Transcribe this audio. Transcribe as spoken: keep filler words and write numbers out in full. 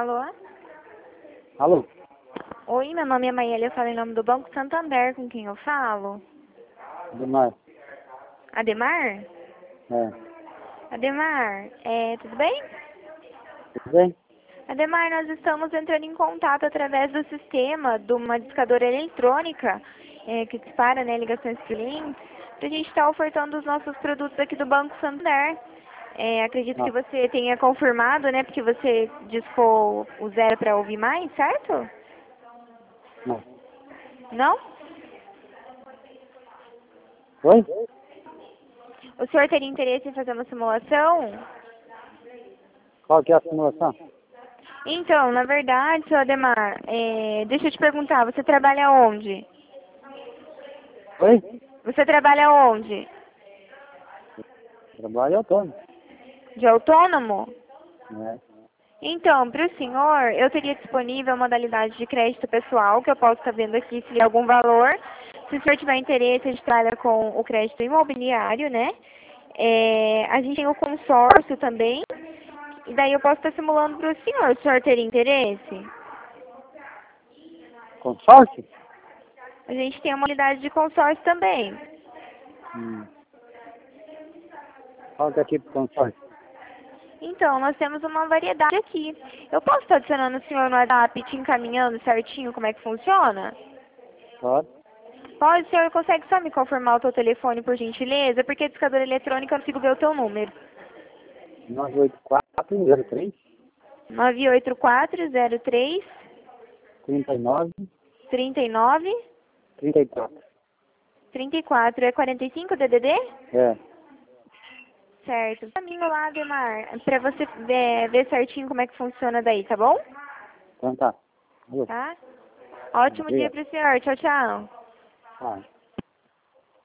Alô? Alô? Oi, meu nome é Maília, eu falo em nome do Banco Santander, com quem eu falo? Ademar. Ademar? É. Ademar, é, tudo bem? Tudo bem? Ademar, nós estamos entrando em contato através do sistema de uma discadora eletrônica é, que dispara, né, ligações clientes, para a gente estar ofertando os nossos produtos aqui do Banco Santander. É, acredito que Ah, você tenha confirmado, né, porque você dispôs o zero para ouvir mais, certo? não. Não? Oi? O senhor teria interesse em fazer uma simulação? Qual que é a simulação? Então, na verdade, seu Ademar, é, deixa eu te perguntar, você trabalha onde? Oi? Você trabalha onde? Trabalho autônomo. De autônomo? É. Então, para o senhor, eu teria disponível a modalidade de crédito pessoal, que eu posso estar vendo aqui se tem algum valor. Se o senhor tiver interesse, a gente trabalha com o crédito imobiliário, né? É, a gente tem o consórcio também, e daí eu posso estar simulando para o senhor. O senhor teria interesse? Consórcio? A gente tem a modalidade de consórcio também. Hum. Qual que é o tipo de consórcio? Então, nós temos uma variedade aqui. Eu posso estar adicionando o senhor no WhatsApp e te encaminhando certinho como é que funciona? Pode. Pode, o senhor consegue só me confirmar o teu telefone, por gentileza? Porque a discadora eletrônica eu não consigo ver o teu número. nove oito quatro zero três nove oito quatro zero três trinta e nove trinta e nove trinta e quatro. trinta e quatro. É quarenta e cinco D D D? É. Certo. Caminho lá, Ademar, pra você ver, ver certinho como é que funciona daí, tá bom? Então tá. Alô? Tá? Ótimo dia Obrigado. pro senhor. Tchau, tchau. Ah.